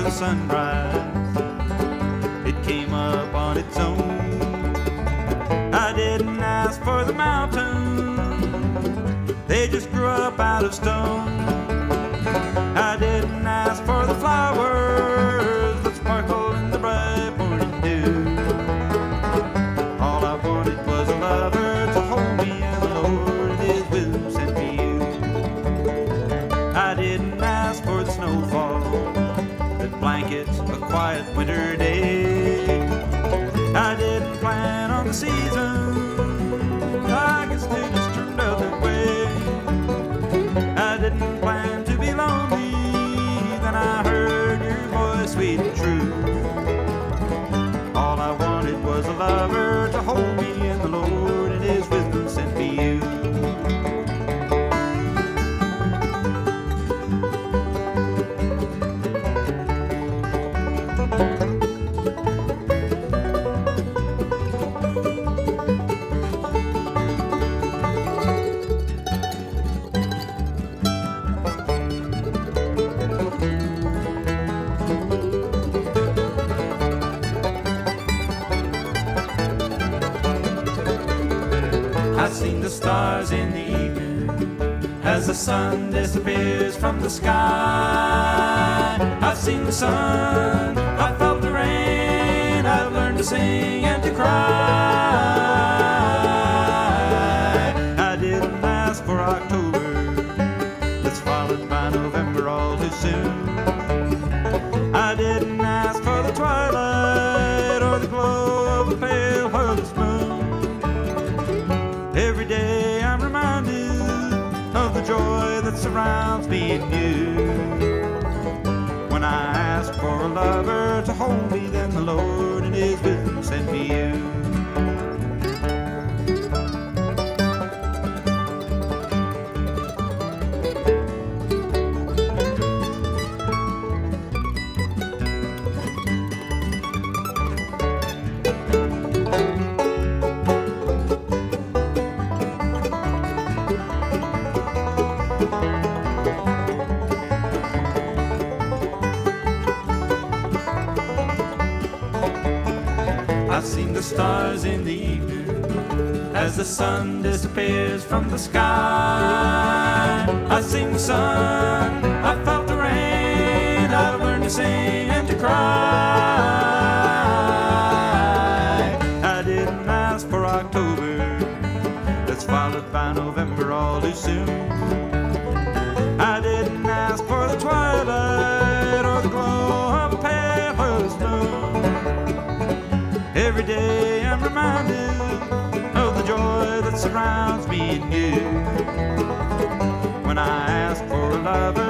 the sunrise. It came up on its own. I didn't ask for the mountains, they just grew up out of stone. I didn't ask for the flowers that sparkle in the bright morning dew. All I wanted was a lover to hold me, and the Lord in His wisdom sent me you. I didn't ask for the snowfall that blankets a quiet winter day. I didn't plan on the season, I guess they just turned out that way. I didn't plan to be lonely, then I heard your voice sweet and true. All I wanted was a lover to hold me, and the Lord in His wisdom sent me you. I've seen the stars in the evening as the sun disappears from the sky. I've seen the sun, I've felt the rain, I've learned to sing and to cry. I didn't ask for October that's followed by November all too soon. I didn't ask for the twilight or the glow of a pale harvest moon. Every day I'm reminded of the joy that surrounds me and you. When I ask for a lover to hold me, then the Lord in His wisdom sent me you. I've seen the stars in the evening as the sun disappears from the sky. I've seen the sun, I've felt the rain, I've learned to sing and to cry. I didn't ask for October that's followed by November all too soon. I didn't ask for the twilight or the glow of a pale harvest moon. Every day I'm reminded of the joy that surrounds me and you. When I ask for a lover